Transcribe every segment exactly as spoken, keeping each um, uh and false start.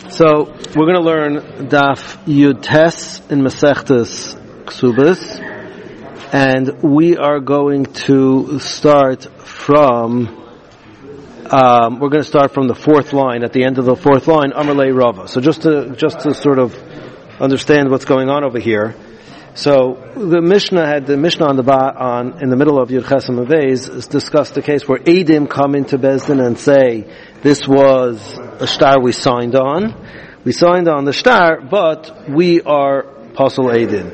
So we're going to learn Daf Yud Tes in Masechtas Ksubas, and we are going to start from. Um, we're going to start from the fourth line. At the end of the fourth line, Amar Lei Rava. So just to just to sort of understand what's going on over here. So the Mishnah had the Mishnah on the ba, on in the middle of Yud Ches Amavez discussed the case where Eidim come into Beis Din and say this was a star we signed on. We signed on the star, but we are Pasal Eidim,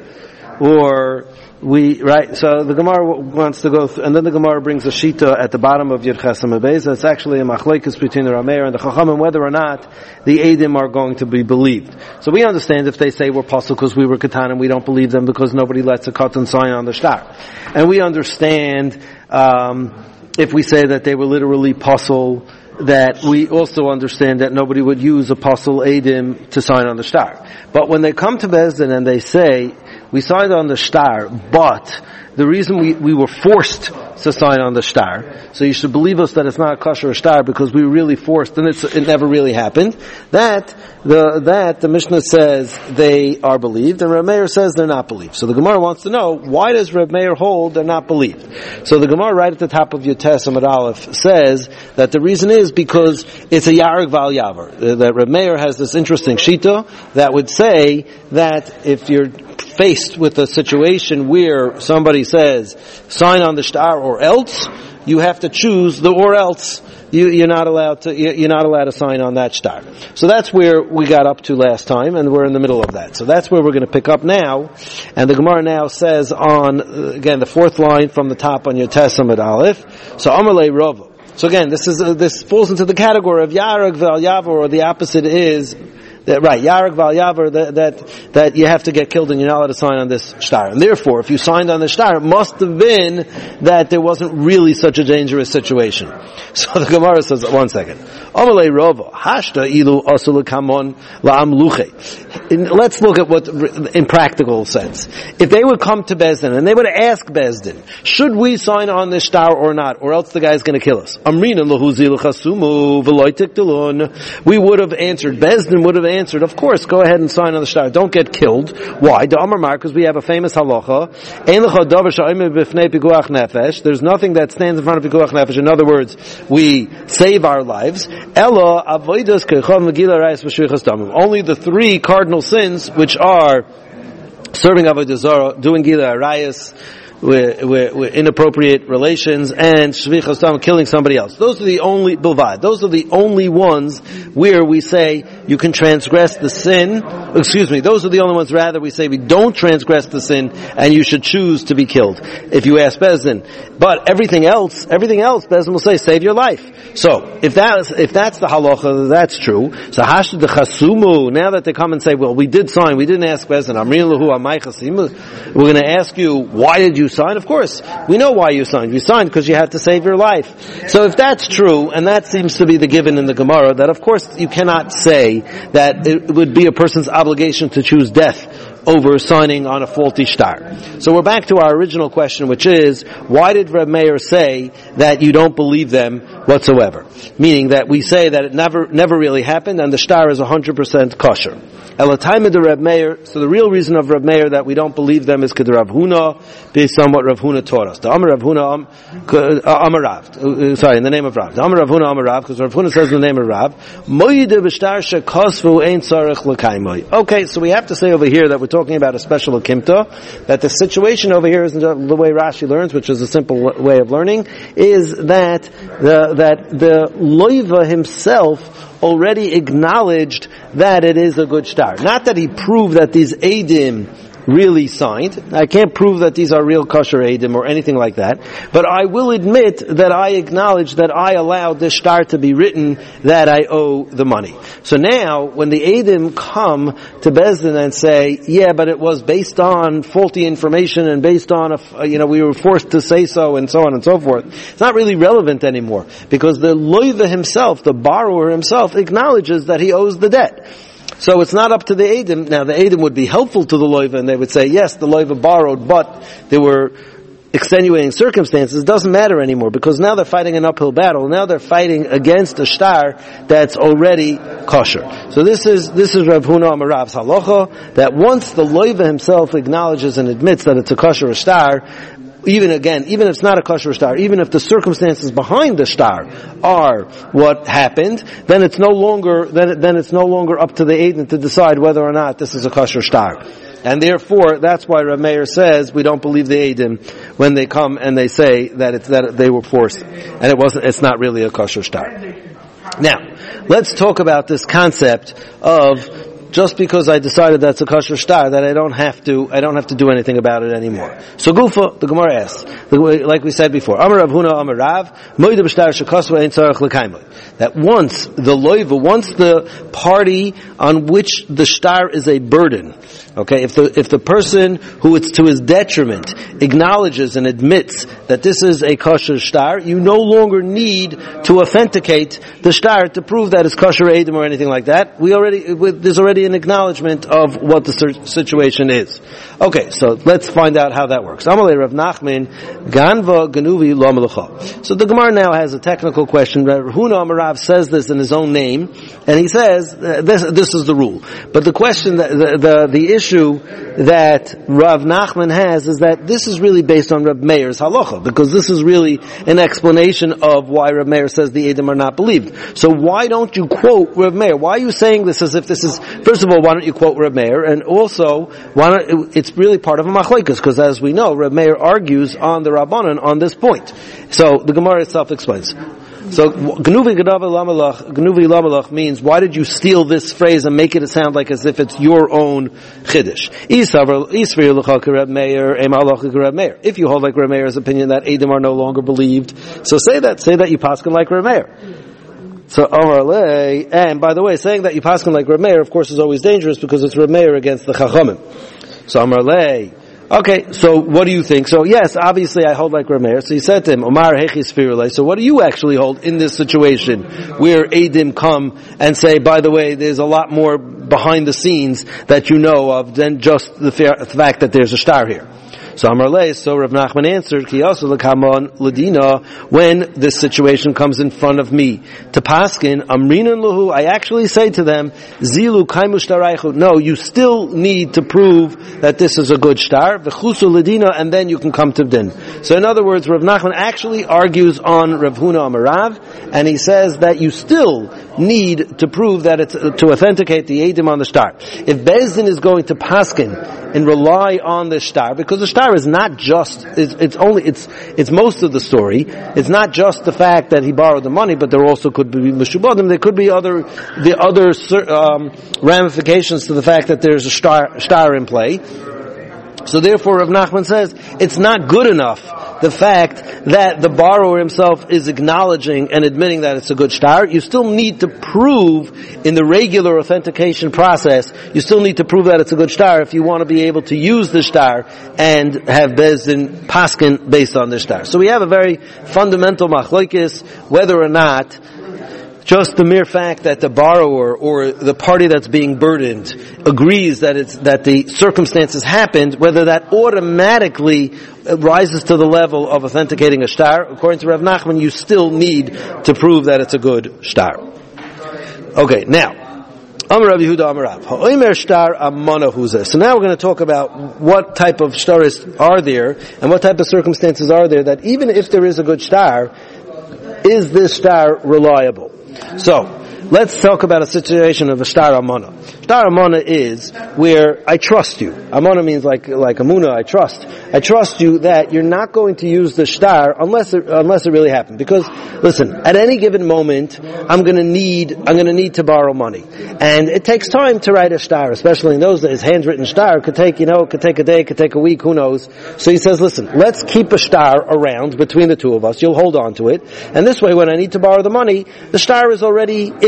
or we right. So the Gemara wants to go, th- and then the Gemara brings a shita at the bottom of Yud Ches Amavez. It's actually a machlekes between the Rameir and the Chachamim whether or not the Eidim are going to be believed. So we understand if they say we're Pasal because we were Katanim, we don't believe them because nobody lets a Katan sign on the star. And we understand um, if we say that they were literally Pasal, that we also understand that nobody would use a Pasal Eidim to sign on the star. But when they come to Beis Din and they say we signed on the star, but the reason we, we were forced to sign on the star, so you should believe us that it's not a kosher star because we were really forced and it's, it never really happened, that the that the Mishnah says they are believed and Reb Meir says they're not believed. So the Gemara wants to know, why does Reb Meir hold they're not believed? So the Gemara right at the top of Yud Tes Amud Aleph says that the reason is because it's a Yarek Val Yavar. That Reb Meir has this interesting shita that would say that if you're faced with a situation where somebody says, sign on the star or else, you have to choose the or else. You, you're not allowed to, you're not allowed to sign on that star. So that's where we got up to last time, and we're in the middle of that. So that's where we're going to pick up now. And the Gemara now says on, again, the fourth line from the top on your Tes Amud Aleph. So Amar Lei Rava. So again, this is, uh, this falls into the category of Yarek Val Yavar, or the opposite is, That, right, Yarek Val Yavar, that, that, that you have to get killed and you're not allowed to sign on this star. And therefore, if you signed on the star, it must have been that there wasn't really such a dangerous situation. So the Gemara says, one second. Amalei Rava, Hashta ilu asul kamon la'am luche. Let's look at what, in practical sense. If they would come to Beis Din and they would ask Beis Din, should we sign on this star or not, or else the guy's going to kill us? Amrina lahu zilu chasumu v'loy tiktelun. We would have answered, Beis Din would have answered, answered, of course, go ahead and sign on the star. Don't get killed. Why? Because we have a famous halacha. There's nothing that stands in front of pikuach nefesh. In other words, we save our lives. Only the three cardinal sins, which are serving avodah zarah, doing gila arayas, With, with, with inappropriate relations, and shvichas dam, killing somebody else. Those are the only bilvad. Those are the only ones where we say you can transgress the sin. Excuse me. Those are the only ones. Rather, we say we don't transgress the sin, and you should choose to be killed if you ask Beis Din. But everything else, everything else, Beis Din will say save your life. So if that's if that's the halacha, that's true. So hashd the chasumu. Now that they come and say, well, we did sign, we didn't ask Beis Din. Amrin lahu amay chasimu. We're going to ask you, why did you sign? Of course, we know why you signed. You signed because you had to save your life. So if that's true, and that seems to be the given in the Gemara, that of course you cannot say that it would be a person's obligation to choose death over signing on a faulty star. So we're back to our original question, which is, why did Reb Meir say that you don't believe them whatsoever? Meaning that we say that it never never really happened and the star is one hundred percent kosher. Elatayim de Reb Meir, so the real reason of Reb Meir that we don't believe them is because Rav Huna, based on what Rav Huna taught us. The Amar Rav Huna, Amar Rav, sorry, in the name of Rav. The Amar Rav Huna, Amar Rav, because Rav Huna says in the name of Rav, Moyde b'shtar shekosvu ein tzarech l'kaimoy. Okay, so we have to say over here that we're talking about a special akimta, that the situation over here isn't the way Rashi learns, which is a simple way of learning, is that the, that the loiva himself already acknowledged that it is a good star. Not that he proved that these Eidim really signed. I can't prove that these are real kosher Eidim or anything like that. But I will admit that I acknowledge that I allowed this star to be written, that I owe the money. So now, when the Eidim come to Beis Din and say, yeah, but it was based on faulty information and based on, a, you know, we were forced to say so and so on and so forth, it's not really relevant anymore. Because the loiva himself, the borrower himself, acknowledges that he owes the debt. So it's not up to the Eidim. Now the Eidim would be helpful to the loiva and they would say, yes, the loiva borrowed, but there were extenuating circumstances, it doesn't matter anymore, because now they're fighting an uphill battle. Now they're fighting against a star that's already kosher. So this is this is Rav Huna Amar Rav's halacha, that once the loiva himself acknowledges and admits that it's a kosher star, even again, even if it's not a kosher star, even if the circumstances behind the star are what happened, then it's no longer then then it's no longer up to the Eidin to decide whether or not this is a kosher star. And therefore, that's why Rav Meir says we don't believe the Eidim when they come and they say that it's that they were forced, and it wasn't. It's not really a kosher star. Now, let's talk about this concept of just because I decided that's a kosher star, that I don't have to, I don't have to do anything about it anymore. So Gufa, the Gemara asks, like we said before, Amar Rav Huna Amar Rav, Moed b'shtar shekosva ein tzarich l'kaimah. That once the loiva, once the party on which the star is a burden, okay, if the if the person who it's to his detriment acknowledges and admits that this is a kosher star, you no longer need to authenticate the star to prove that it's kosher edim or anything like that. We already there's already an acknowledgement of what the situation is. Okay, so let's find out how that works. Amalei Rav Nachman Ganva Ganuvi Lo Melacha. So the Gemara now has a technical question. Rav Huna Amar Rav says this in his own name, and he says uh, this this is the rule. But the question, that, the, the the issue that Rav Nachman has is that this is really based on Rav Meir's halacha, because this is really an explanation of why Rav Meir says the Edom are not believed. So why don't you quote Rav Meir? Why are you saying this as if this is, first of all, why don't you quote Rav Meir? And also, why don't, it's really part of a machlokes, because as we know, Rav Meir argues on the Rabbanan on this point. So the Gemara itself explains. So, Gnuvi Lamalach, Gnuvi Lamalach means, why did you steal this phrase and make it sound like as if it's your own Chiddush? If you hold like Rav Meir's opinion that Edom are no longer believed, so say that, say that you paskin like Rav Meir. So, Amar Lei, and by the way, saying that you paskin like Rav Meir, of course, is always dangerous because it's Rav Meir against the Chachamim. So, Amar Lei, okay, so what do you think? So yes, obviously I hold like Rav Meir. So he said to him, Omar Hechi Sfirulei. So what do you actually hold in this situation where Eidim come and say, by the way, there's a lot more behind the scenes that you know of than just the fact that there's a star here? So Amar Lei, so Rav Nachman answered, Ki also l'kamon l'dina, when this situation comes in front of me to paskin, amrinan luhu, I actually say to them, zilu kaimu shtaraychu, no, you still need to prove that this is a good star, v'chusu l'dina, and then you can come to din. So in other words, Rav Nachman actually argues on Rav Huna Amar Rav, and he says that you still need to prove that it's, to authenticate the Eidim on the star. If Beis Din is going to paskin and rely on the star, because the star is not just, it's, it's only, it's, it's most of the story. It's not just the fact that he borrowed the money, but there also could be Meshubadim, there could be other, the other, um, ramifications to the fact that there's a star, star in play. So therefore, Rav Nachman says, it's not good enough, the fact that the borrower himself is acknowledging and admitting that it's a good star. You still need to prove in the regular authentication process, you still need to prove that it's a good star if you want to be able to use the star and have Beis Din paskin based on the star. So we have a very fundamental machlokes, whether or not just the mere fact that the borrower or the party that's being burdened agrees that it's, that the circumstances happened, whether that automatically rises to the level of authenticating a star. According to Rav Nachman, you still need to prove that it's a good star. Okay, now, Amar Rav Yehuda Amar Rav, Ha'omer star amana huzeh. So now we're going to talk about what type of stars are there and what type of circumstances are there that even if there is a good star, is this star reliable? So, let's talk about a situation of a star amana. Star amana is where I trust you. Amana means like like amuna, I trust. I trust you that you're not going to use the star unless it, unless it really happened. Because listen, at any given moment, I'm going to need I'm going to need to borrow money, and it takes time to write a star, especially in those days. Handwritten star could take you know could take a day, could take a week, who knows? So he says, listen, let's keep a star around between the two of us. You'll hold on to it, and this way, when I need to borrow the money, the star is already in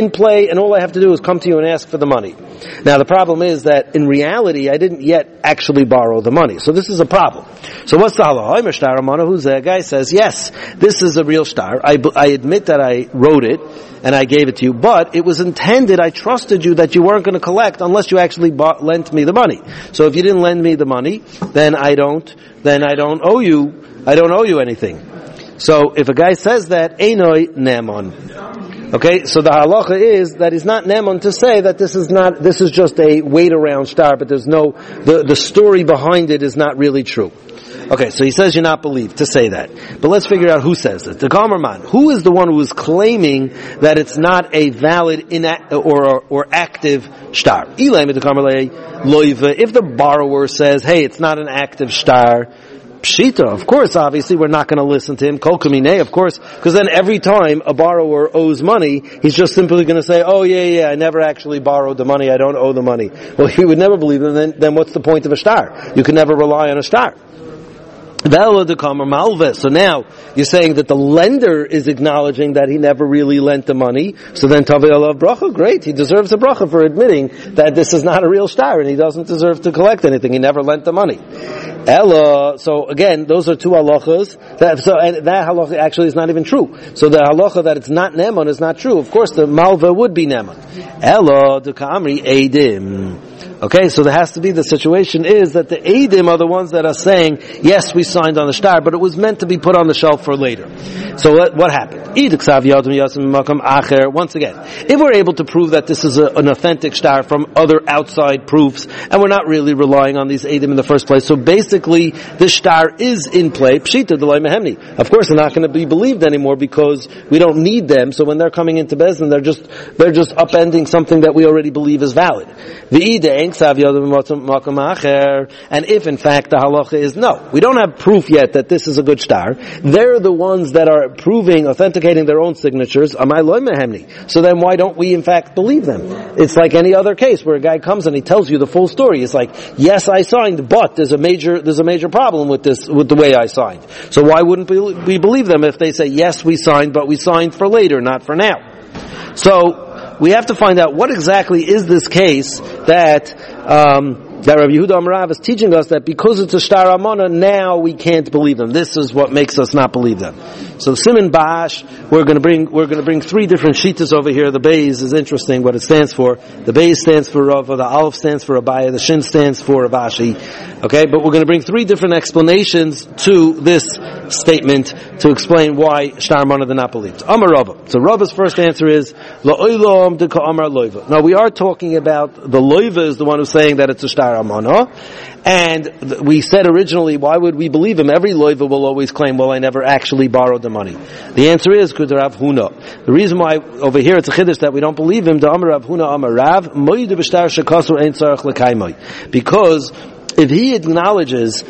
in play, and all I have to do is come to you and ask for the money. Now the problem is that in reality, I didn't yet actually borrow the money. So this is a problem. So what's the halacha? Shtar amana, who's a guy says, yes, this is a real shtar. I, I admit that I wrote it, and I gave it to you, but it was intended, I trusted you that you weren't going to collect unless you actually bought, lent me the money. So if you didn't lend me the money, then I don't, then I don't owe you, I don't owe you anything. So if a guy says that, Einoi Ne'eman. Okay, so the halacha is that he's not Ne'eman to say that this is not, this is just a wait around shtar, but there's no, the, the story behind it is not really true. Okay, so he says you're not believed to say that. But let's figure out who says it. The Gamerman, who is the one who is claiming that it's not a valid ina- or, or, or active shtar? If the borrower says, hey, it's not an active shtar, Pshita, of course, obviously, we're not going to listen to him. Kol kamine, of course, because then every time a borrower owes money, he's just simply going to say, oh, yeah, yeah, I never actually borrowed the money, I don't owe the money. Well, he would never believe him, then, then what's the point of a shtar? You can never rely on a shtar. So now, you're saying that the lender is acknowledging that he never really lent the money, so then Tavei alav bracha, great, he deserves a bracha for admitting that this is not a real shtar, and he doesn't deserve to collect anything, he never lent the money. Ella, so again, those are two halachas, that, so, and that halacha actually is not even true. So the halacha that it's not neman is not true. Of course, the malva would be neman. Ella, the ka'amri, eidim. Okay, so there has to be, the situation is that the eidim are the ones that are saying, yes, we signed on the shtar, but it was meant to be put on the shelf for later. So what, what happened? Once again, if we're able to prove that this is a, an authentic shtar from other outside proofs, and we're not really relying on these eidim in the first place, so basically, this shtar is in play, pshita d'loi mehemni. Of course, they're not going to be believed anymore because we don't need them, so when they're coming into Bezdin, they're just, they're just upending something that we already believe is valid. And if in fact the halacha is no, we don't have proof yet that this is a good shtar, they're the ones that are proving, authenticating their own signatures, so then why don't we in fact believe them? It's like any other case where a guy comes and he tells you the full story. It's like, yes, I signed, but there's a major, there's a major problem with this, with the way I signed. So why wouldn't we believe them if they say, yes, we signed, but we signed for later, not for now? So, we have to find out what exactly is this case that um, that Rabbi Yehuda Amarav is teaching us that because it's a shtar amana, now we can't believe them. This is what makes us not believe them. So Siman Bash, we're going to bring we're going to bring three different shitas over here. The Beis is interesting what it stands for. The Beis stands for Rava, the Aleph stands for Abaya, the Shin stands for Abashi. Okay, but we're going to bring three different explanations to this statement to explain why shtar amana they're not believed. Amar Rava. So Rava's first answer is La'olam deka Amar Loiva. Now we are talking about the Loiva is the one who's saying that it's a shtar amana, and th- we said originally, why would we believe him? Every Loiva will always claim, well, I never actually borrowed the money. The answer is K'd Rav Huna. The reason why over here it's a chiddush that we don't believe him, the Amar Rav Huna Amar Rav, Moed b'shtar shekasur ein tzarich l'kaimai, because if he acknowledges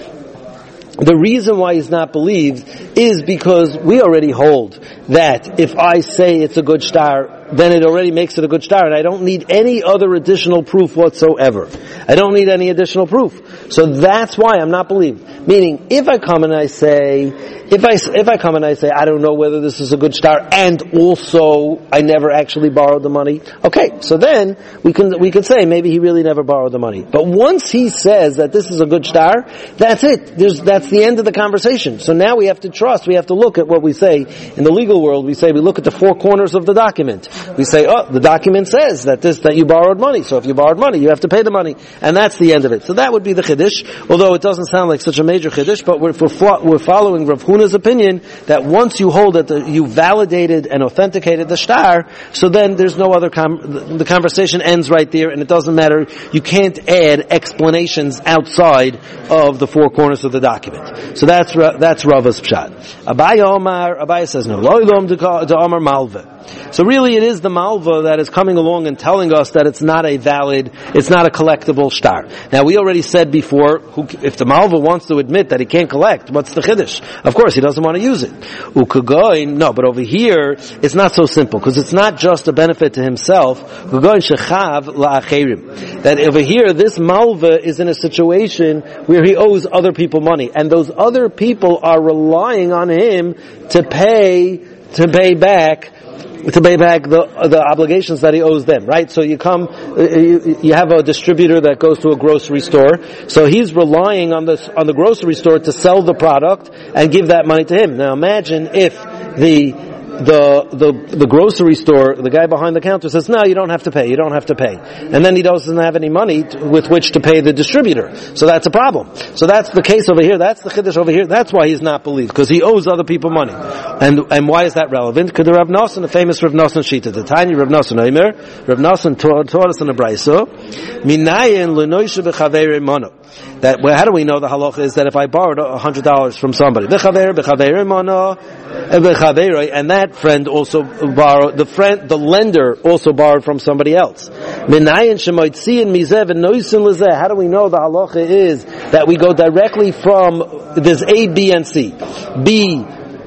the reason why he's not believed is because we already hold that if I say it's a good shtar, then it already makes it a good shtar, and I don't need any other additional proof whatsoever. I don't need any additional proof. So that's why I'm not believed. Meaning, if I come and I say, if I, if I come and I say, I don't know whether this is a good shtar, and also I never actually borrowed the money, okay, so then we can, we can say maybe he really never borrowed the money. But once he says that this is a good shtar, that's it. There's, that's the end of the conversation. So now we have to trust, we have to look at what we say. In the legal world, we say we look at the four corners of the document. We say, oh, the document says that this, that you borrowed money. So if you borrowed money, you have to pay the money. And that's the end of it. So that would be the chiddush, although it doesn't sound like such a major chiddush, but we're, we're following Rav Huna's opinion that once you hold that the, you validated and authenticated the shtar, so then there's no other, com- the conversation ends right there, and it doesn't matter, you can't add explanations outside of the four corners of the document. So that's, that's Rava's pshat. Abaya Omar, Abaya says no. Lo ilom de Omar Malva. So really it is the malva that is coming along and telling us that it's not a valid, it's not a collectible shtar. Now we already said before, who, if the malva wants to admit that he can't collect, what's the chiddush? Of course he doesn't want to use it. Ukagoin, no, but over here it's not so simple, because it's not just a benefit to himself. Ukagoin shechav la'acherim. That over here this malva is in a situation where he owes other people money, and those other people are relying on him to pay, to pay back to pay back the the obligations that he owes them, right? So you come, you, you have a distributor that goes to a grocery store, so he's relying on the on the grocery store to sell the product and give that money to him. Now imagine if the The, the, the grocery store, the guy behind the counter says, no, you don't have to pay, you don't have to pay. And then he doesn't have any money to, with which to pay the distributor. So that's a problem. So that's the case over here, that's the chiddush over here, that's why he's not believed, because he owes other people money. And, and why is that relevant? Because the Rav Nosson, the famous Rav Nosson Shita, the tiny Rav Nosson Omer, Rav Nosson taught, taught us in the Braiso, Minayin l'noishu b'chaveri mono. That, well, how do we know the halacha is that if I borrowed a hundred dollars from somebody, b'chaver, b'chaveri mono, b'chaveri, and that friend also borrowed, the friend, the lender also borrowed from somebody else. Minayin shemoitziin mizev and noisin lezeh. How do we know the halacha is that we go directly from, there's A, B, and C. B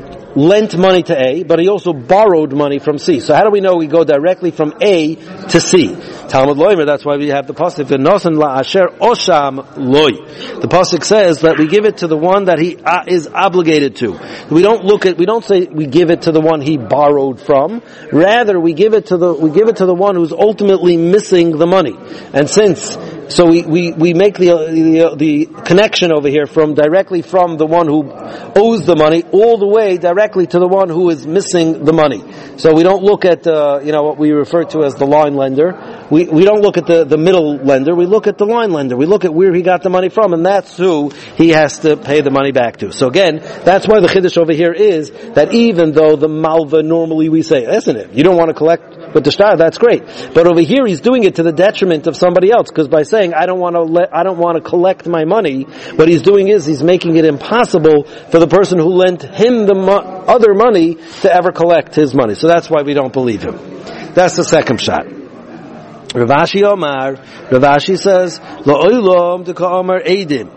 lent money to A, but he also borrowed money from C. So how do we know we go directly from A to C? Talmud Loimer, that's why we have the pasuk, V'nosan la'asher osham loy. The pasuk says that we give it to the one that he uh, is obligated to. We don't look at, we don't say we give it to the one he borrowed from. Rather, we give it to the, we give it to the one who's ultimately missing the money. And since So we, we, we make the, the the connection over here from directly from the one who owes the money all the way directly to the one who is missing the money. So we don't look at uh, you know what we refer to as the line lender. We we don't look at the, the middle lender. We look at the line lender. We look at where he got the money from, and that's who he has to pay the money back to. So again, that's why the chiddush over here is that even though the malva normally we say, isn't it? You don't want to collect with the shtar, that's great. But over here he's doing it to the detriment of somebody else, because by saying I don't want to let, I don't want to collect my money, what he's doing is he's making it impossible for the person who lent him the mo- other money to ever collect his money. So that's why we don't believe him. That's the second shot. Rav Ashi Omar, Rav Ashi says, La'olam deka Omar Eidim.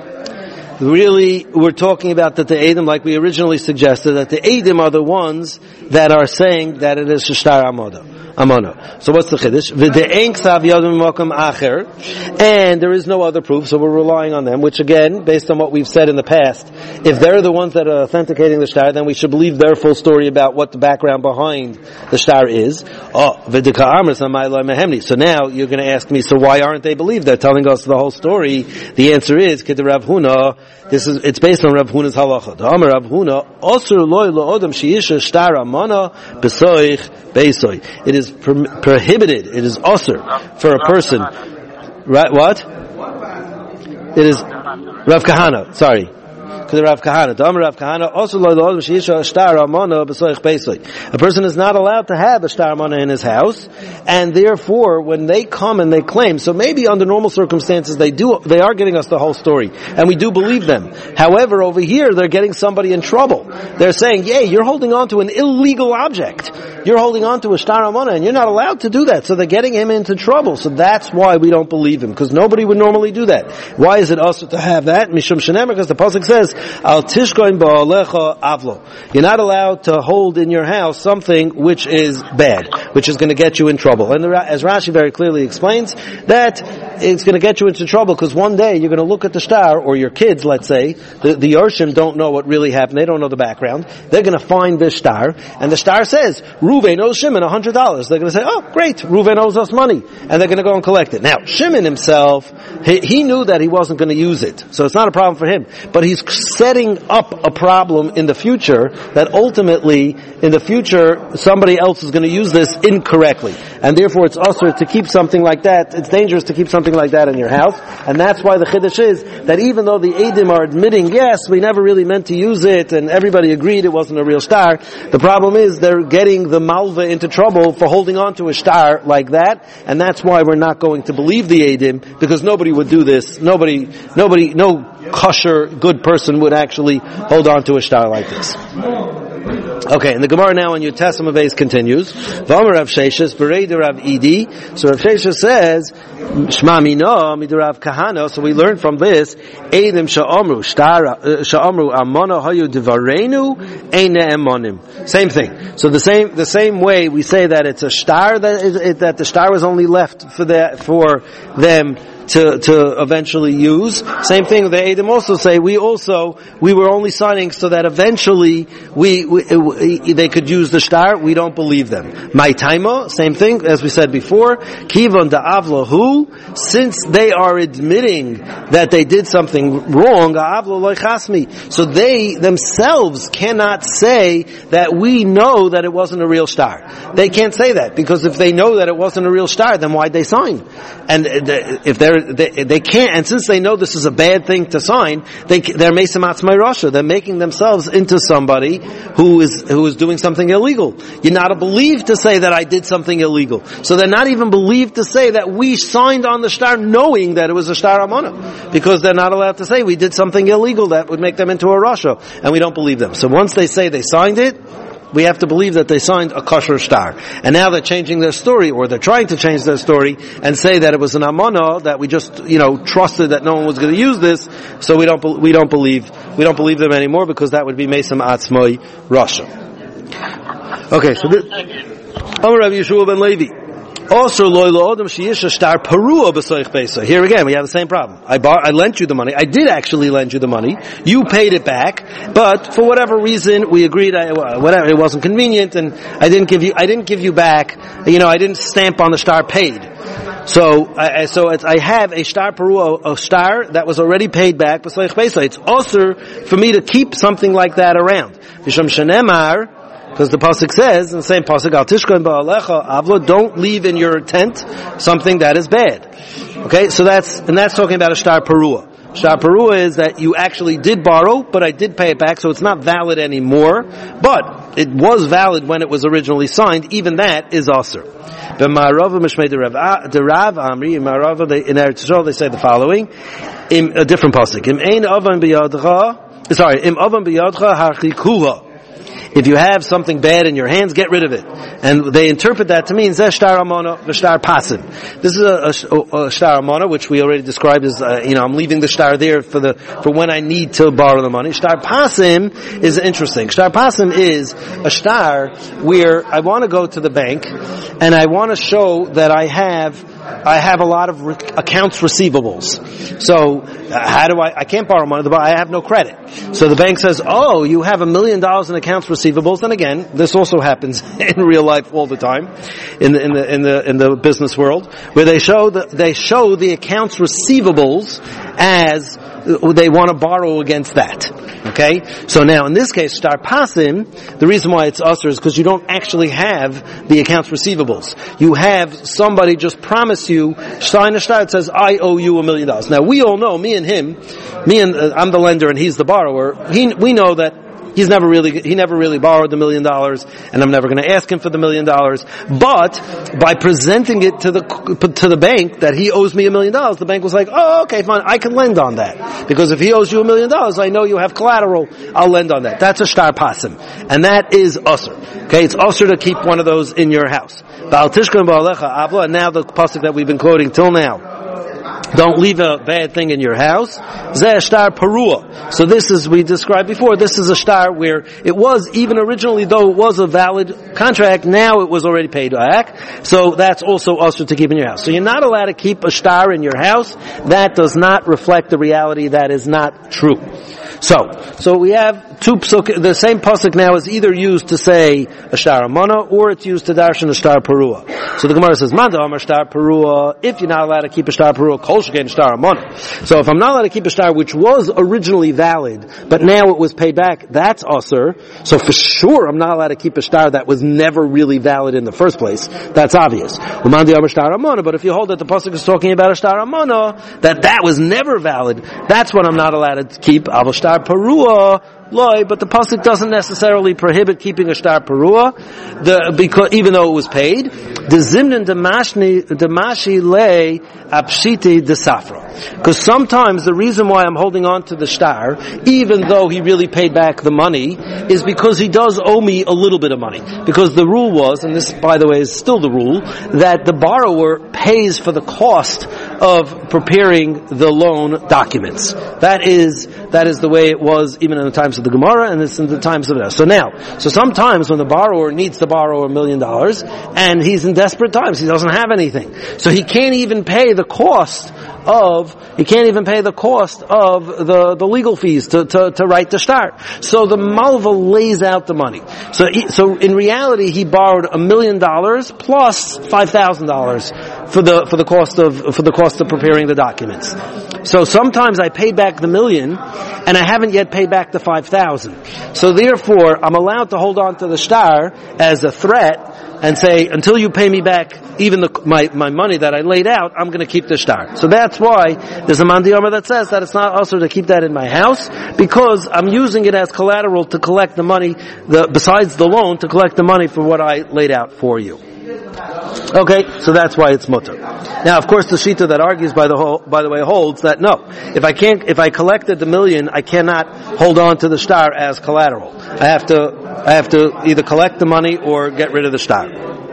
Really, we're talking about that the Eidim, like we originally suggested, that the Eidim are the ones that are saying that it is Shtar Amoda. Amono. So what's the chiddush? V'de'en ksav yadam makom acher, and there is no other proof, so we're relying on them. Which again, based on what we've said in the past, if they're the ones that are authenticating the shtar, then we should believe their full story about what the background behind the shtar is. Oh, v'deka amr samayla mehemni. So now you're going to ask me, so why aren't they believed? They're telling us the whole story. The answer is kid Rav Huna. This is it's based on Rav Huna's halacha. The Amar Rav Huna osur loy lo odam sheisha shtar amana besoich beisoy. It is pro- prohibited. It is osur for a person. Right? What? It is Rav Kahana. Sorry. Because Rav Kahana, the Amar Rav Kahana, also lo lo sheisha shtar amana besoich beisoy. A person is not allowed to have a shtar amana in his house, and therefore, when they come and they claim, so maybe under normal circumstances they do, they are getting us the whole story, and we do believe them. However, over here they're getting somebody in trouble. They're saying, "Yay, you're holding on to an illegal object. You're holding on to a shtar amana, and you're not allowed to do that." So they're getting him into trouble. So that's why we don't believe him, because nobody would normally do that. Why is it also to have that? Mishum shenemer, because the pasuk says, Al tishkoin ba'alecha avlo. You're not allowed to hold in your house something which is bad, which is going to get you in trouble. And as Rashi very clearly explains, that it's going to get you into trouble because one day you're going to look at the shtar, or your kids, let's say, the, the Yorshim don't know what really happened, they don't know the background. They're going to find this shtar, and the shtar says, Ruvain owes Shimon one hundred dollars. They're going to say, oh, great, Ruvain owes us money. And they're going to go and collect it. Now, Shimon himself, he, he knew that he wasn't going to use it, so it's not a problem for him. But he's setting up a problem in the future that ultimately, in the future, somebody else is going to use this incorrectly. And therefore it's usher to keep something like that, it's dangerous to keep something like that in your house. And that's why the chiddush is that even though the Eidim are admitting, yes, we never really meant to use it, and everybody agreed it wasn't a real shtar, the problem is they're getting the malva into trouble for holding on to a shtar like that, and that's why we're not going to believe the Eidim, because nobody would do this, nobody, nobody, no kosher, good person would actually hold on to a shtar like this. Okay, and the Gemara now in Yud Beis continues. V'amar Rav Sheshes b'rei de Rav Idi. So Rav Sheshes says, Shma mina mid Rav Kahana. So we learn from this, Eidim sha'amru shtar sha'amru amana hayu devarenu ein ne'emonim. Same thing. So the same the same way we say that it's a shtar that is, it, that the shtar was only left for the for them to, to eventually use. Same thing, the Eidim also say, we also, we were only signing so that eventually we, we, we they could use the shtar. We don't believe them. My taimo, same thing, as we said before, Kivon da'avlahu, since they are admitting that they did something wrong, ha'avlo lo chasmi, so they themselves cannot say that we know that it wasn't a real shtar. They can't say that, because if they know that it wasn't a real shtar, then why'd they sign? And if they're, they, they can't, and since they know this is a bad thing to sign, they, they're Mesim Atzmai Rasha. They're making themselves into somebody who is, who is doing something illegal. You're not believed to say that I did something illegal. So they're not even believed to say that we signed on the shtar knowing that it was a shtar amana. Because they're not allowed to say we did something illegal that would make them into a Rasha. And we don't believe them. So once they say they signed it, we have to believe that they signed a kosher shtar. And now they're changing their story, or they're trying to change their story and say that it was an amana, that we just, you know, trusted that no one was going to use this, so we don't, we don't believe, we don't believe them anymore, because that would be Mesim Atzmai Rasha. Okay, so this, Amar Rabbi Yeshua ben Levi. Also, loylo odom sheyish shtar parua b'soich beisa. Here again, we have the same problem. I bar, I lent you the money. I did actually lend you the money. You paid it back, but for whatever reason, we agreed. I, whatever, it wasn't convenient, and I didn't give you. I didn't give you back. You know, I didn't stamp on the shtar paid. So, I, so it's, I have a shtar parua, a shtar that was already paid back b'soich beisa. It's also for me to keep something like that around. V'sham shenemar. Because the pasuk says, in the same pasuk, Al tishkon ba'alecha avlo, don't leave in your tent something that is bad. Okay, so that's, and that's talking about a shtar parua. Shtar parua is that you actually did borrow, but I did pay it back, so it's not valid anymore, but it was valid when it was originally signed. Even that is aser. But Ma'arava Mishmei the Rav Amri, in Ma'arava, in Eretz Yisrael, they say the following, in a different pasuk, Im ein avan b'yadcha, sorry, Im avan b'yadcha harchikuha. If you have something bad in your hands, get rid of it. And they interpret that to mean Zeh shtar amona v'shtar pasim. This is a, a, a shtar amona, which we already described as, uh, you know, I'm leaving the shtar there for the for when I need to borrow the money. Shtar pasim is interesting. Shtar pasim is a shtar where I want to go to the bank and I want to show that I have I have a lot of re- accounts receivables. So uh, how do I? I can't borrow money. I have no credit. So the bank says, "Oh, you have a million dollars in accounts receivables." And again, this also happens in real life all the time, in the in the in the in the business world, where they show the they show the accounts receivables as they want to borrow against that. Okay, so now in this case, shtar pasim, the reason why it's usher is because you don't actually have the accounts receivables. You have somebody just promise you, sign a shtar, it says, I owe you a million dollars. Now we all know, me and him, me and, uh, I'm the lender and he's the borrower, he, we know that He's never really, he never really borrowed the million dollars, and I'm never going to ask him for the million dollars. But by presenting it to the to the bank that he owes me a million dollars, the bank was like, "Oh, okay, fine, I can lend on that because if he owes you a million dollars, I know you have collateral. I'll lend on that." That's a shtar pasim, and that is usher. Okay, it's usher to keep one of those in your house. And now the pasuk that we've been quoting till now. Don't leave a bad thing in your house. Zeh shtar parua. So this is, we described before, this is a shtar where it was, even originally, though it was a valid contract, now it was already paid back. So that's also usher to keep in your house. So you're not allowed to keep a shtar in your house. That does not reflect the reality. That is not true. So, so we have two psuk, the same pasuk now is either used to say a shtar amana, or it's used to darshan a shtar parua. So the Gemara says, Manda amar shtar parua, if you're not allowed to keep a shtar parua, kol sheken shtar amana. So if I'm not allowed to keep a shtar which was originally valid, but now it was paid back, that's usher. So for sure I'm not allowed to keep a shtar that was never really valid in the first place. That's obvious. Manda amar shtar amana, but if you hold that the pasuk is talking about a shtar amana, that that was never valid, that's what I'm not allowed to keep. Aval shtar parua, loy, but the pasuk doesn't necessarily prohibit keeping a shtar parua, the, because, even though it was paid. The zimnin demashni, demashi lei apshiti desafra. Because sometimes the reason why I'm holding on to the shtar, even though he really paid back the money, is because he does owe me a little bit of money. Because the rule was, and this by the way is still the rule, that the borrower pays for the cost of preparing the loan documents. That is, that is the way it was even in the times of the Gemara, and it's in the times of us. So now, so sometimes when the borrower needs to borrow a million dollars, and he's in desperate times, he doesn't have anything. So he can't even pay the cost of, he can't even pay the cost of the, the legal fees to, to, to write the shtar. So the malva lays out the money. So, he, so in reality, he borrowed a million dollars plus five thousand dollars for the, for the cost of, for the cost of preparing the documents. So sometimes I pay back the million, and I haven't yet paid back the five thousand. So therefore, I'm allowed to hold on to the shtar as a threat and say, until you pay me back even the, my, my money that I laid out, I'm going to keep the shtar. So that's why there's a mandiyama that says that it's not also to keep that in my house, because I'm using it as collateral to collect the money, the, besides the loan, to collect the money for what I laid out for you. Okay, so that's why it's mutter. Now, of course, the shita that argues, by the whole, by the way, holds that no, if I can't, if I collected the million, I cannot hold on to the shtar as collateral. I have to, I have to either collect the money or get rid of the shtar.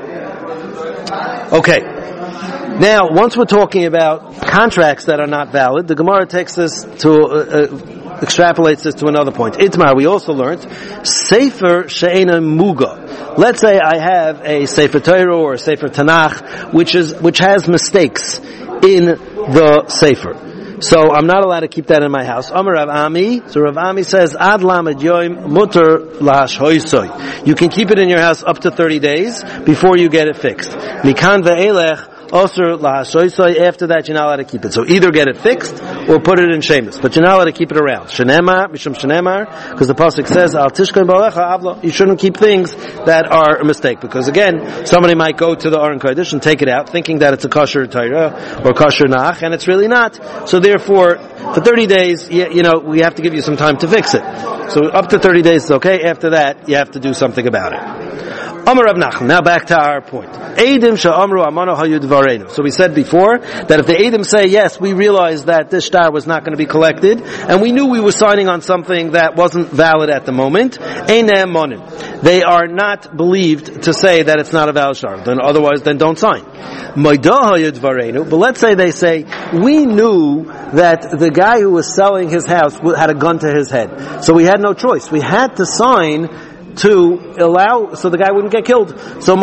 Okay. Now, once we're talking about contracts that are not valid, the Gemara takes this to, uh, uh, extrapolates this to another point. Itmar, we also learned, Sefer She'ena Muga. Let's say I have a Sefer Torah or a Sefer Tanakh, which is, which has mistakes in the Sefer. So I'm not allowed to keep that in my house. Amar Rav Ami, so Rav Ami says, Ad lamed yoim muter lahashhoisoy. You can keep it in your house up to thirty days before you get it fixed. Mikan ve'elech, Osir lahashoisoi, after that you're not allowed to keep it. So either get it fixed or put it in shemus, but you're not allowed to keep it around. Shenemar, mishum shenemar, because the pasuk says, Al tishkon balecha avlo. You shouldn't keep things that are a mistake, because again, somebody might go to the Aron Kodesh and take it out, thinking that it's a kosher Torah or kosher nach, and it's really not. So therefore, for thirty days, you, you know, we have to give you some time to fix it. So up to thirty days is okay. After that, you have to do something about it. Amar Rav Nachman. Now back to our point. Eidim she'amru amano hayu dvarenu. So we said before that if the Eidim say, yes, we realized that this shtar was not going to be collected, and we knew we were signing on something that wasn't valid at the moment, einam monim. They are not believed to say that it's not a valid shtar. Then otherwise, then don't sign. Moidah hayu dvarenu. But let's say they say, we knew that the guy who was selling his house had a gun to his head. So we had no choice. We had to sign to allow, so the guy wouldn't get killed. So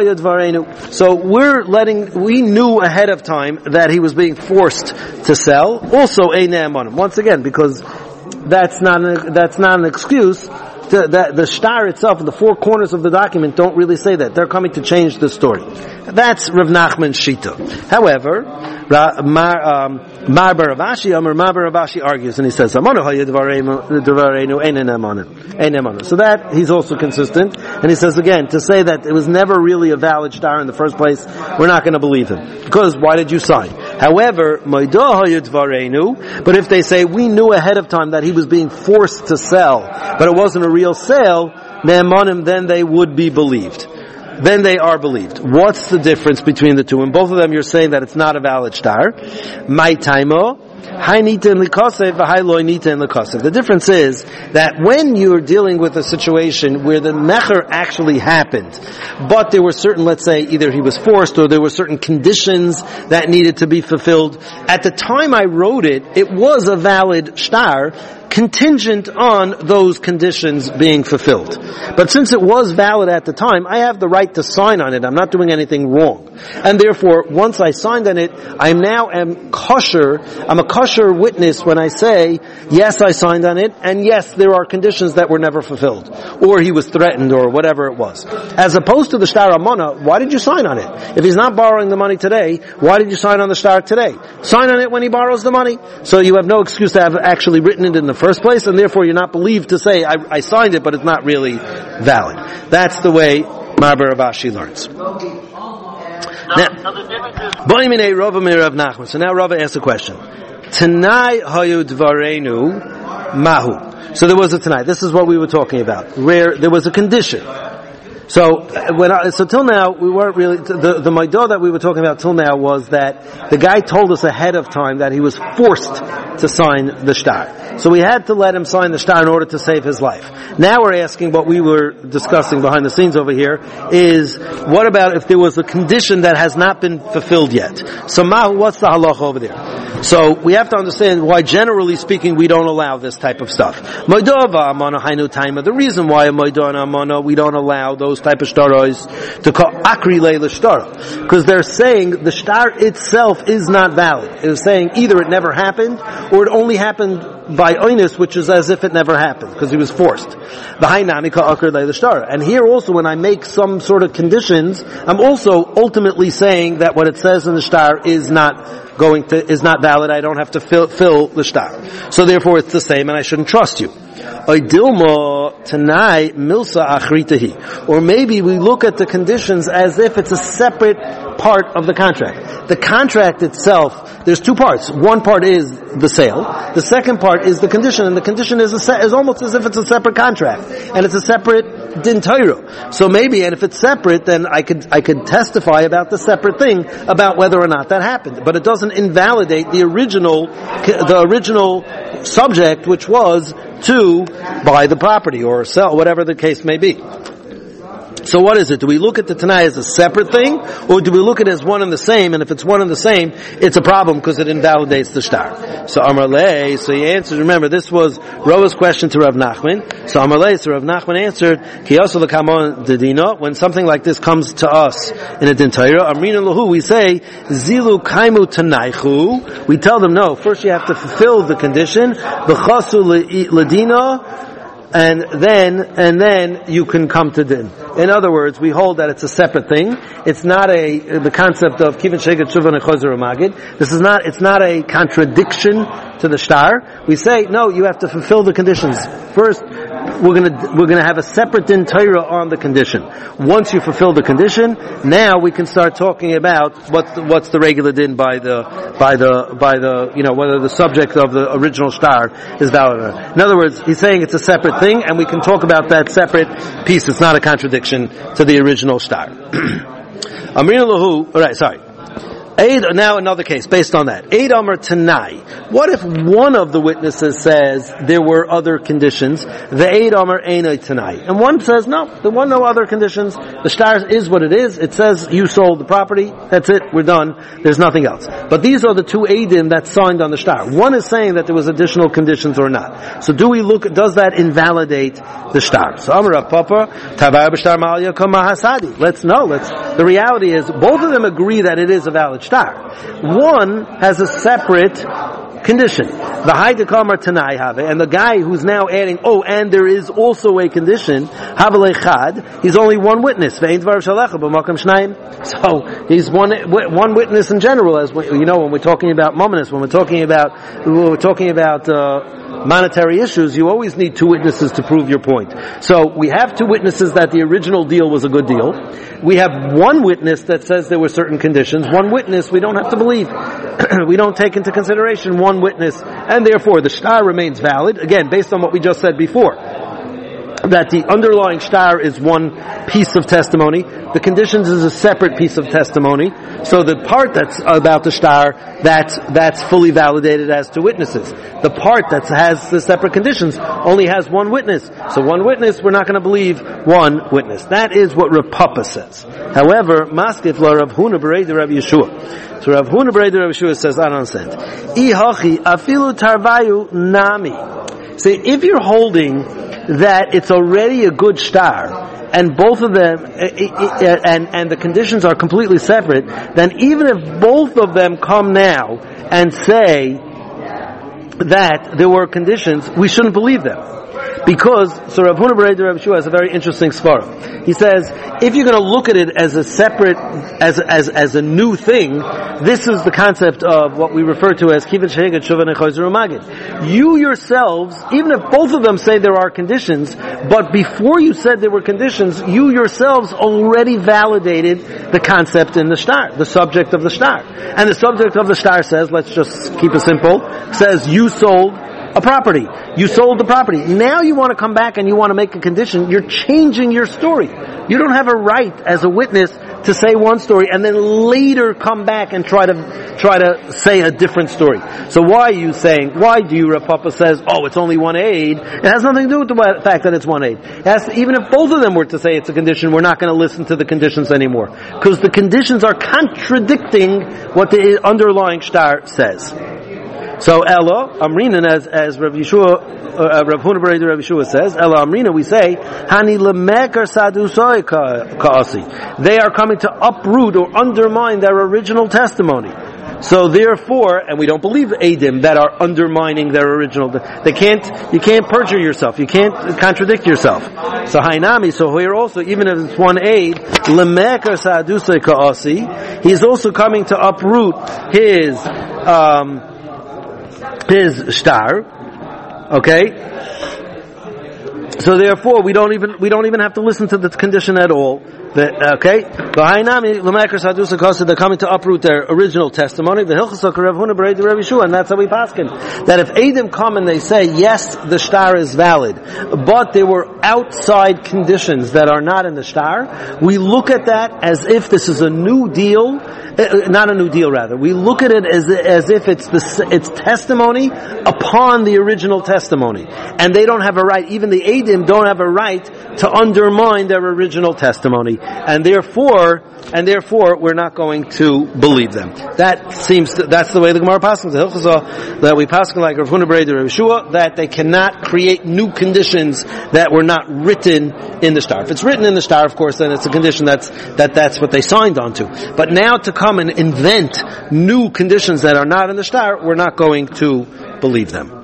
So we're letting, we knew ahead of time that he was being forced to sell. Also, einam on him. Once again, because that's not an, that's not an excuse. The, the, the shtar itself, the four corners of the document don't really say that. They're coming to change the story. That's Rav Nachman's shita. However, Ra, Mar, um, Mar bar Ravashi, Amar Mar bar Ravashi argues, and he says, so that, he's also consistent, and he says again, to say that it was never really a valid shtar in the first place, we're not going to believe him. Because why did you sign? However, but if they say, we knew ahead of time that he was being forced to sell, but it wasn't a real sale, then they would be believed. Then they are believed. What's the difference between the two? In both of them, you're saying that it's not a valid shtar. My taimo, hai nita in likosev, hai loy nita in likosev. The difference is that when you're dealing with a situation where the mecher actually happened, but there were certain, let's say, either he was forced or there were certain conditions that needed to be fulfilled. At the time I wrote it, it was a valid shtar, contingent on those conditions being fulfilled. But since it was valid at the time, I have the right to sign on it. I'm not doing anything wrong. And therefore, once I signed on it, I now am kosher. I'm a kosher witness when I say, yes, I signed on it, and yes, there are conditions that were never fulfilled. Or he was threatened, or whatever it was. As opposed to the shtar amana, why did you sign on it? If he's not borrowing the money today, why did you sign on the shtar today? Sign on it when he borrows the money. So you have no excuse to have actually written it in the first place, and therefore you're not believed to say, I, I signed it, but it's not really valid. That's the way Mar bar Ravashi learns. Now, so now Rava asks a question. Tanai hayu dvarenu mahu. So there was a Tanai. This is what we were talking about. Where there was a condition. So when I, so till now we weren't really the the maidah that we were talking about till now was that the guy told us ahead of time that he was forced to sign the shtar. So we had to let him sign the shtar in order to save his life. Now we're asking what we were discussing behind the scenes over here is, what about if there was a condition that has not been fulfilled yet? So Mahu, what's the halacha over there? So we have to understand why, generally speaking, we don't allow this type of stuff. The reason why we don't allow those type of shtaros to call akri leila shtara, because they're saying the shtar itself is not valid. It's saying either it never happened or it only happened by oinus, which is as if it never happened because he was forced. And here also, when I make some sort of conditions, I'm also ultimately saying that what it says in the shtar is not going to is not valid. I don't have to fill, fill the shtar. So therefore, it's the same, and I shouldn't trust you. Or maybe we look at the conditions as if it's a separate part of the contract. The contract itself, there's two parts. One part is the sale. The second part is the condition, and the condition is a se- is almost as if it's a separate contract, and it's a separate din Torah. So maybe, and if it's separate, then I could I could testify about the separate thing about whether or not that happened. But it doesn't invalidate the original the original subject, which was to buy the property or sell, whatever the case may be. So what is it? Do we look at the Tanai as a separate thing, or do we look at it as one and the same? And if it's one and the same, it's a problem because it invalidates the shtar. So Amar Lei, so he answered, remember, this was Roa's question to Rav Nachman. So Amar Lei, so Rav Nachman answered, Kiyosu l'kamon dedino, when something like this comes to us in a din Torah, Amrina lahu, we say, Zilu kaimu tanaichu, we tell them, no, first you have to fulfill the condition, B'chasu l'dina, and then, and then you can come to din. In other words, we hold that it's a separate thing. It's not a, the concept of kivin sheget shuvan and chozer magid. This is not, it's not a contradiction to the shtar. We say, no, you have to fulfill the conditions. First, we're gonna, we're gonna have a separate din Torah on the condition. Once you fulfill the condition, now we can start talking about what's the, what's the regular din by the, by the, by the, you know, whether the subject of the original shtar is valid or not. In other words, he's saying it's a separate thing, and we can talk about that separate piece. It's not a contradiction to the original shtar. Amrina lahu, alright, sorry. Eid, now another case based on that. Eid Amar Tanai. What if one of the witnesses says there were other conditions? The Eid Amar Einai Tanai. And one says, no, there were no other conditions. The shtar is what it is. It says you sold the property. That's it. We're done. There's nothing else. But these are the two Eidim that signed on the shtar. One is saying that there was additional conditions or not. So do we look, does that invalidate the shtar? So Amar Rav Papa, Tavar b'shtar ma'al yakom mahasadi. Let's know. Let's, the reality is both of them agree that it is a valid shtar. One has a separate condition. The Haidakam Tanai have, and the guy who's now adding, oh, and there is also a condition, Havalechad, he's only one witness. So he's one one witness in general, as we, you know, when we're talking about mominus, when we're talking about when we're talking about uh, monetary issues, you always need two witnesses to prove your point. So we have two witnesses that the original deal was a good deal. We have one witness that says there were certain conditions. One witness we don't have to believe. We don't take into consideration one witness, and therefore the shtar remains valid, again, based on what we just said before, that the underlying shtar is one piece of testimony, the conditions is a separate piece of testimony, so the part that's about the shtar, that's, that's fully validated as to witnesses. The part that has the separate conditions only has one witness. So one witness, we're not going to believe one witness. That is what Rav Papa says. However, Maskif la Rav Huna Berei de Rav Yeshua. So Rav Huna Berei de Rav Yeshua says, I don't understand. Ihachi afilu tarvayu nami. See, if you're holding that it's already a good shtar, and both of them, and, and the conditions are completely separate, then even if both of them come now and say that there were conditions, we shouldn't believe them. Because, so Rav Huna Berei de Rav Yeshua has a very interesting svara. He says, if you're going to look at it as a separate, as, as, as a new thing, this is the concept of what we refer to as Kivin Sheheget Shuvan and Chozer Magid. You yourselves, even if both of them say there are conditions, but before you said there were conditions, you yourselves already validated the concept in the shtar, the subject of the shtar. And the subject of the shtar says, let's just keep it simple, says you sold a property. You sold the property. Now you want to come back and you want to make a condition. You're changing your story. You don't have a right as a witness to say one story and then later come back and try to try to say a different story. So why are you saying, why do you, Rav Papa says, oh, it's only one aid? It has nothing to do with the fact that it's one aid. It has to, even if both of them were to say it's a condition, we're not going to listen to the conditions anymore. Because the conditions are contradicting what the underlying shtar says. So Ella, Amrina, as, as Rav Yeshua, uh, Rav Huna Bar Rav Yeshua says, Ella Amrina, we say, Hani lemeker sadusoi ka'asi. They are coming to uproot or undermine their original testimony. So therefore, and we don't believe Eidim that are undermining their original, they can't, you can't perjure yourself, you can't contradict yourself. So Hainami, so here also, even if it's one aid, lemeker sadusoi ka'asi, he's also coming to uproot his, um, his shtar, okay? So therefore, we don't even we don't even have to listen to the condition at all. The, okay, they're coming to uproot their original testimony. And that's how we paskin. That if Eidim come and they say yes, the shtar is valid, but there were outside conditions that are not in the shtar, we look at that as if this is a new deal, not a new deal rather. We look at it as as if it's the it's testimony upon the original testimony, and they don't have a right. Even the Eidim don't have a right to undermine their original testimony. And therefore, and therefore, we're not going to believe them. That seems to, that's the way the Gemara passes. That we pass like Rav Huna Bar Rav Yeshua, that they cannot create new conditions that were not written in the shtar. If it's written in the shtar, of course, then it's a condition that's that that's what they signed onto. But now to come and invent new conditions that are not in the shtar, we're not going to believe them.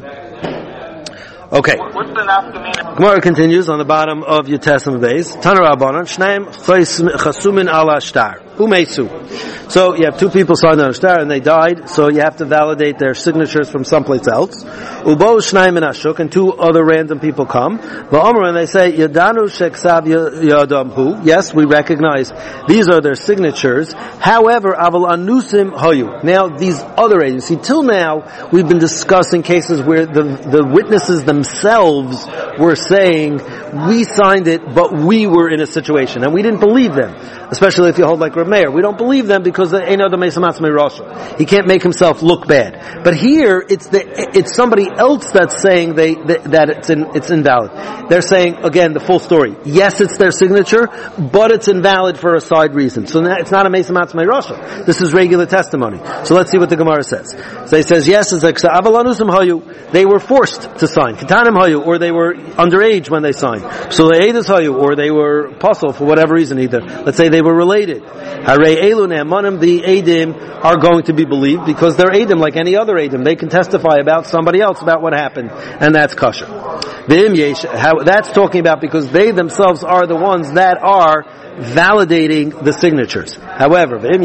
Okay. What's the nafkamina? Gemara continues on the bottom of your Testament base. Tana Rabbanan, Shnaim Chasumin ala Shtar. Umeitzu. So you have two people signed on a shtar and they died, so you have to validate their signatures from someplace else. Ubo Shnaim and Ashuk, and two other random people come. Va'omer, and they say, Yadanu Sheksav Yadam Hu. Yes, we recognize these are their signatures. However, Aval Anusim Hoyu. Now, these other agents, see, till now, we've been discussing cases where the, the witnesses themselves were saying, we signed it, but we were in a situation, and we didn't believe them. Especially if you hold like Reb Meir. We don't believe them because he can't make himself look bad. But here, it's the, it's somebody else that's saying they, that, that it's in, it's invalid. They're saying, again, the full story. Yes, it's their signature, but it's invalid for a side reason. So it's not a Mesa Matzmei Rasha. This is regular testimony. So let's see what the Gemara says. So he says, yes, it's like, they were forced to sign. Kitanim Hayu, or they were underage when they signed. So Hayu, or they were apostle for whatever reason either. Let's say they were related. Harei Elu Ne'emanim, the Eidim are going to be believed because they're Eidim like any other Eidim. They can testify about somebody else about what happened, and that's kosher. That's talking about because they themselves are the ones that are validating the signatures. However, but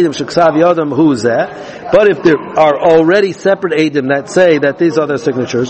if there are already separate Eidim that say that these are their signatures,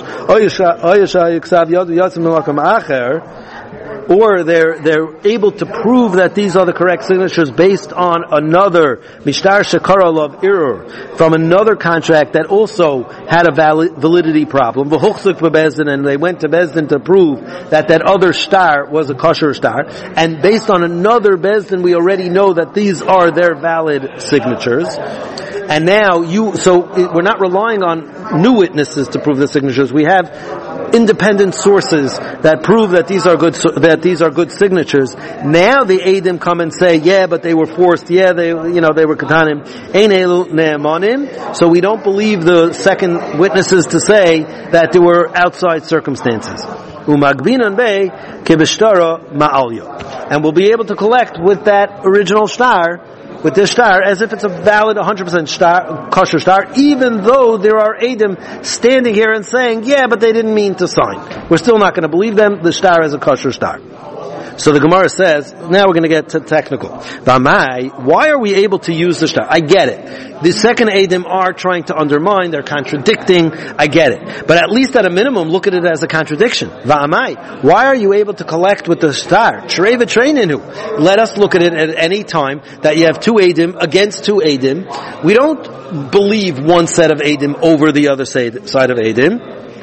or they're they're able to prove that these are the correct signatures based on another mishtar shekara of irur from another contract that also had a valid, validity problem. And they went to Bezdin to prove that that other star was a kosher star, and based on another Bezdin, we already know that these are their valid signatures. And now you, so we're not relying on new witnesses to prove the signatures. We have independent sources that prove that these are good, that these are good signatures. Now the Eidim come and say, yeah, but they were forced. Yeah, they, you know, they were katanim. Ein elu ne'emanim. So we don't believe the second witnesses to say that there were outside circumstances. Umagbinan be kebishtara ma'alya. And we'll be able to collect with that original star, with this star, as if it's a valid one hundred percent star, kosher star, even though there are Eidim standing here and saying, yeah, but they didn't mean to sign. We're still not going to believe them. The star is a kosher star. So the Gemara says, now we're going to get to technical. Why are we able to use the star? I get it. The second Eidim are trying to undermine, they're contradicting, I get it. But at least at a minimum, look at it as a contradiction. Va'amai, why are you able to collect with the star? Treva treininu. Let us look at it at any time that you have two Eidim against two Eidim. We don't believe one set of Eidim over the other side of Eidim.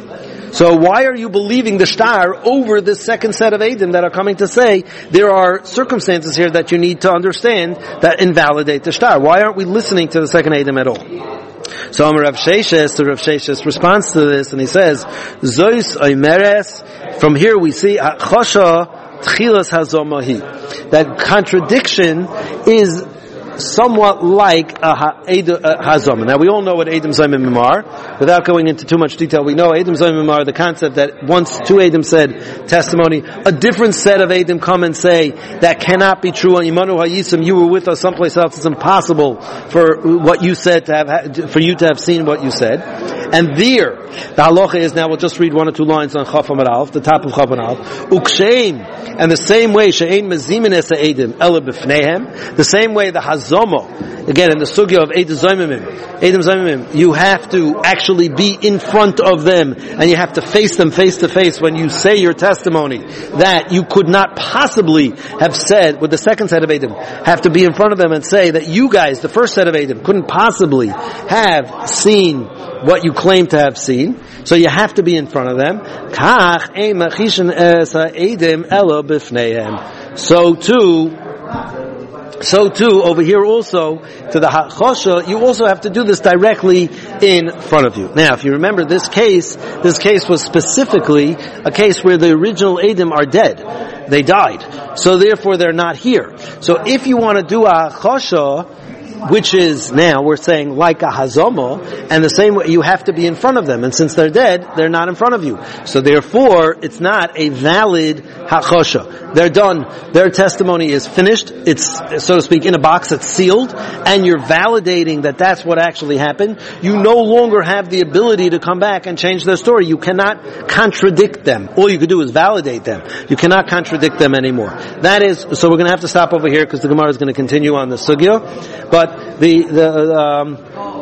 So why are you believing the shtar over this second set of Eidim that are coming to say there are circumstances here that you need to understand that invalidate the shtar? Why aren't we listening to the second Eidim at all? So Amar Rav Sheshes, the Rav Sheshes responds to this and he says, Zois Oimeres, from here we see Chosha Tchilas Hazomahi. That contradiction is somewhat like a hazom. Now we all know what Eidim Zomim are. Without going into too much detail, we know Eidim Zomim are the concept that once two Eidim said testimony, a different set of Eidim come and say that cannot be true. Imanu Hayisim, you were with us someplace else. It's impossible for what you said to have, for you to have seen what you said. And there, the halacha is, now we'll just read one or two lines on Chaf Amar Aleph, the top of Chaf Amar Aleph. Uksheim, and the same way, she'ein mezimin es ha'edim, ela b'fneihem, the same way the hazomo, again in the sugya of Eidim Zomimim, Eidim Zomimim, you have to actually be in front of them, and you have to face them face to face when you say your testimony, that you could not possibly have said, with the second set of Eidim, have to be in front of them and say that you guys, the first set of Eidim, couldn't possibly have seen what you claim to have seen, so you have to be in front of them. So too, so too, over here also, to the Chosha, you also have to do this directly in front of you. Now, if you remember this case, this case was specifically a case where the original Eidim are dead. They died. So therefore they're not here. So if you want to do a Chosha, which is now we're saying like a hazomo, and the same way you have to be in front of them, and since they're dead, they're not in front of you. So therefore, it's not a valid hachosha. They're done. Their testimony is finished. It's, so to speak, in a box. It's sealed, and you're validating that that's what actually happened. You no longer have the ability to come back and change their story. You cannot contradict them. All you could do is validate them. You cannot contradict them anymore. That is, so we're going to have to stop over here because the Gemara is going to continue on the sugya. But the the um,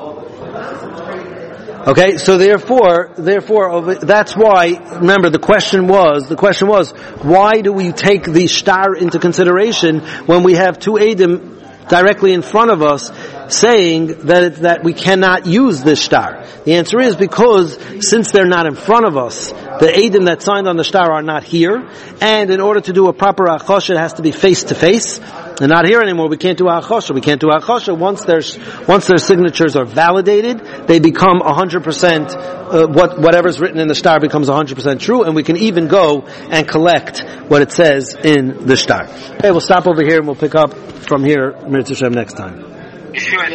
okay, so therefore, therefore, that's why. Remember, the question was the question was why do we take the shtar into consideration when we have two Eidim directly in front of us saying that it, that we cannot use this shtar? The answer is because since they're not in front of us, the Eidim that signed on the shtar are not here, and in order to do a proper achosha, it has to be face to face. They're not here anymore. We can't do achosha. We can't do achosha once their once their signatures are validated. They become a hundred percent. What whatever's written in the shtar becomes a hundred percent true, and we can even go and collect what it says in the shtar. Okay, we'll stop over here and we'll pick up from here, Mitzvah Shem, next time.